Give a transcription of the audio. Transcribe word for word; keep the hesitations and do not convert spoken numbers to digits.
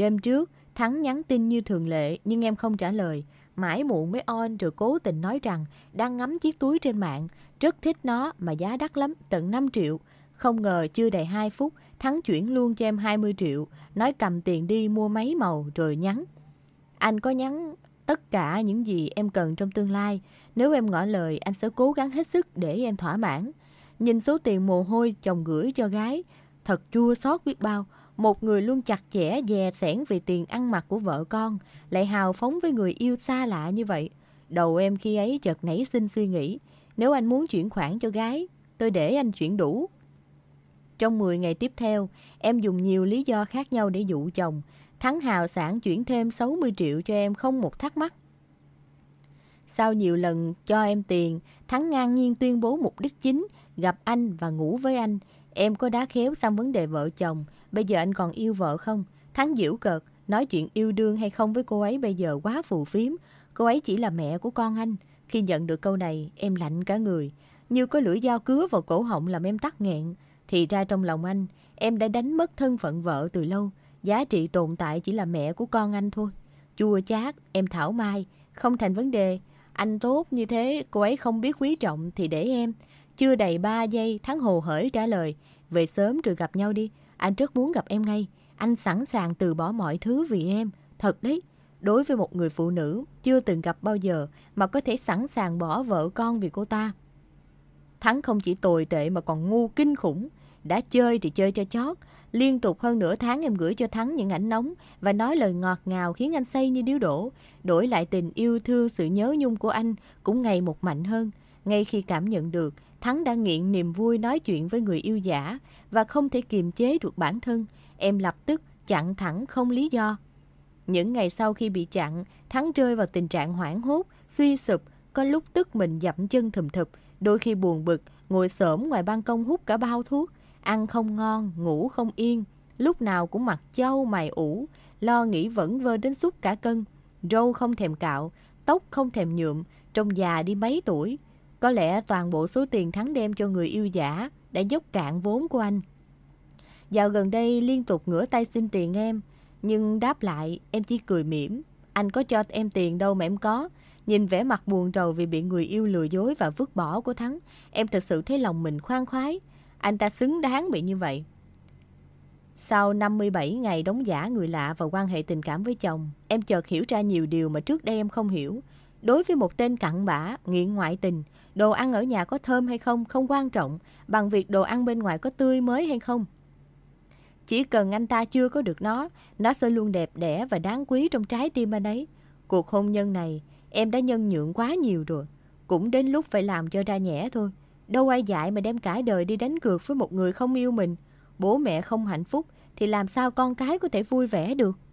Đêm trước, Thắng nhắn tin như thường lệ nhưng em không trả lời. Mãi muộn mới on rồi cố tình nói rằng đang ngắm chiếc túi trên mạng, rất thích nó mà giá đắt lắm, tận năm triệu. Không ngờ chưa đầy hai phút, Thắng chuyển luôn cho em hai mươi triệu, nói cầm tiền đi mua máy màu rồi nhắn. Anh có nhắn tất cả những gì em cần trong tương lai. Nếu em ngỏ lời, anh sẽ cố gắng hết sức để em thỏa mãn. Nhìn số tiền mồ hôi chồng gửi cho gái, thật chua xót biết bao. Một người luôn chặt chẽ dè sẻn về tiền ăn mặc của vợ con, lại hào phóng với người yêu xa lạ như vậy. Đầu em khi ấy chợt nảy sinh suy nghĩ, nếu anh muốn chuyển khoản cho gái, tôi để anh chuyển đủ. Trong mười ngày tiếp theo, em dùng nhiều lý do khác nhau để dụ chồng. Thắng hào sảng chuyển thêm sáu mươi triệu cho em không một thắc mắc. Sau nhiều lần cho em tiền, Thắng ngang nhiên tuyên bố mục đích chính, gặp anh và ngủ với anh. Em có đá khéo xong vấn đề vợ chồng, bây giờ anh còn yêu vợ không? Thắng giễu cợt, nói chuyện yêu đương hay không với cô ấy bây giờ quá phù phiếm. Cô ấy chỉ là mẹ của con anh. Khi nhận được câu này, em lạnh cả người. Như có lưỡi dao cứa vào cổ họng làm em tắc nghẹn. Thì ra trong lòng anh, em đã đánh mất thân phận vợ từ lâu. Giá trị tồn tại chỉ là mẹ của con anh thôi. Chua chát, em thảo mai, không thành vấn đề. Anh tốt như thế, cô ấy không biết quý trọng thì để em. Chưa đầy ba giây, Thắng hồ hởi trả lời. Về sớm rồi gặp nhau đi, anh rất muốn gặp em ngay. Anh sẵn sàng từ bỏ mọi thứ vì em. Thật đấy, đối với một người phụ nữ chưa từng gặp bao giờ mà có thể sẵn sàng bỏ vợ con vì cô ta. Thắng không chỉ tồi tệ mà còn ngu kinh khủng. Đã chơi thì chơi cho chót. Liên tục hơn nửa tháng em gửi cho Thắng những ảnh nóng và nói lời ngọt ngào khiến anh say như điếu đổ. Đổi lại tình yêu thương, sự nhớ nhung của anh cũng ngày một mạnh hơn. Ngay khi cảm nhận được Thắng đã nghiện niềm vui nói chuyện với người yêu giả và không thể kiềm chế được bản thân, em lập tức chặn thẳng không lý do. Những ngày sau khi bị chặn, Thắng rơi vào tình trạng hoảng hốt, suy sụp, có lúc tức mình dậm chân thùm thụp, đôi khi buồn bực, ngồi xổm ngoài ban công hút cả bao thuốc, ăn không ngon, ngủ không yên, lúc nào cũng mặt chau mày ủ, lo nghĩ vẩn vơ đến sút cả cân, râu không thèm cạo, tóc không thèm nhuộm, trông già đi mấy tuổi. Có lẽ toàn bộ số tiền Thắng đem cho người yêu giả đã dốc cạn vốn của anh. Dạo gần đây liên tục ngửa tay xin tiền em, nhưng đáp lại em chỉ cười mỉm. Anh có cho em tiền đâu mà em có. Nhìn vẻ mặt buồn rầu vì bị người yêu lừa dối và vứt bỏ của Thắng, em thật sự thấy lòng mình khoan khoái. Anh ta xứng đáng bị như vậy. Sau năm mươi bảy ngày đóng giả người lạ và quan hệ tình cảm với chồng, em chợt hiểu ra nhiều điều mà trước đây em không hiểu. Đối với một tên cặn bã, nghiện ngoại tình, đồ ăn ở nhà có thơm hay không không quan trọng bằng việc đồ ăn bên ngoài có tươi mới hay không. Chỉ cần anh ta chưa có được nó, nó sẽ luôn đẹp đẽ và đáng quý trong trái tim anh ấy. Cuộc hôn nhân này, em đã nhân nhượng quá nhiều rồi. Cũng đến lúc phải làm cho ra nhẽ thôi. Đâu ai dạy mà đem cả đời đi đánh cược với một người không yêu mình. Bố mẹ không hạnh phúc thì làm sao con cái có thể vui vẻ được.